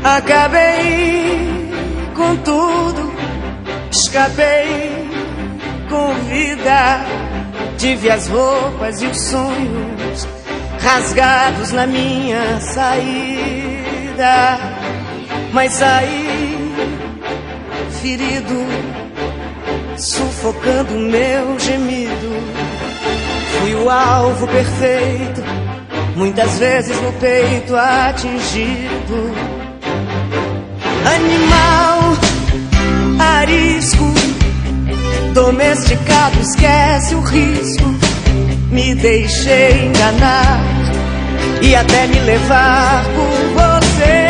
Acabei com tudo, escapei com vida. Tive as roupas e os sonhos rasgados na minha saída, mas saí ferido, sufocando o meu gemido. Fui o alvo perfeito, muitas vezes no peito atingido. Animal arisco, domesticado, esquece o risco. Me deixei enganar e até me levar por você.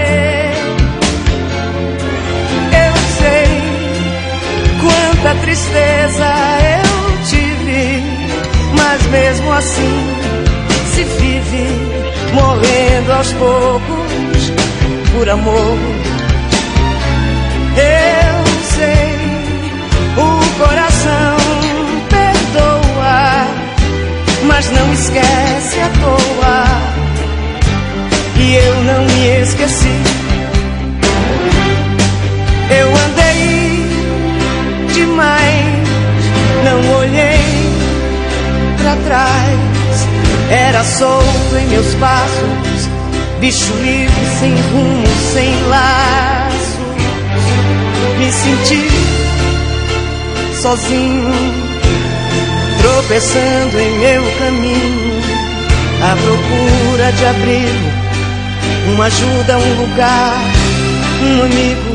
Eu sei quanta tristeza eu tive, mas mesmo assim se vive morrendo aos poucos por amor. Eu sei, o coração perdoa, mas não esquece à toa. E eu não me esqueci. Eu andei demais, não olhei pra trás. Era solto em meus passos, bicho livre, sem rumo, sem laços. Me senti sozinho, tropeçando em meu caminho, à procura de abrigo, uma ajuda, um lugar, um amigo.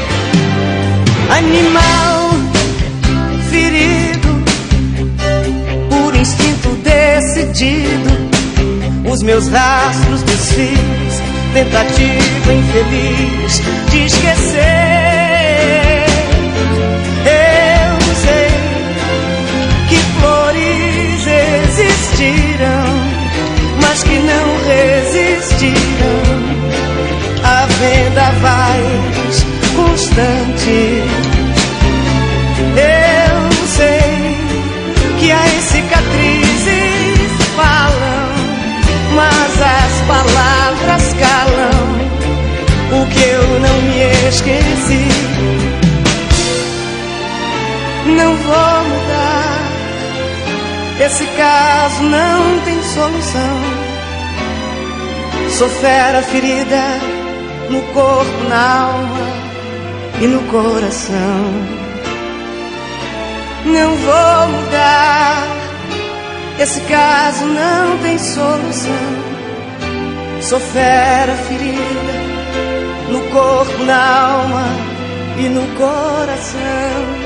Animal ferido, por instinto decidido, os meus rastros desfiz, tentativa infeliz de esquecer. Eu sei que flores existiram, mas que não resistiram a vendavais constantes. Eu sei que as cicatrizes falam, mas as palavras calam o que eu não me esqueci. Não vou mudar, esse caso não tem solução. Sou fera ferida no corpo, na alma e no coração. Não vou mudar, esse caso não tem solução. Sou fera ferida no corpo, na alma e no coração.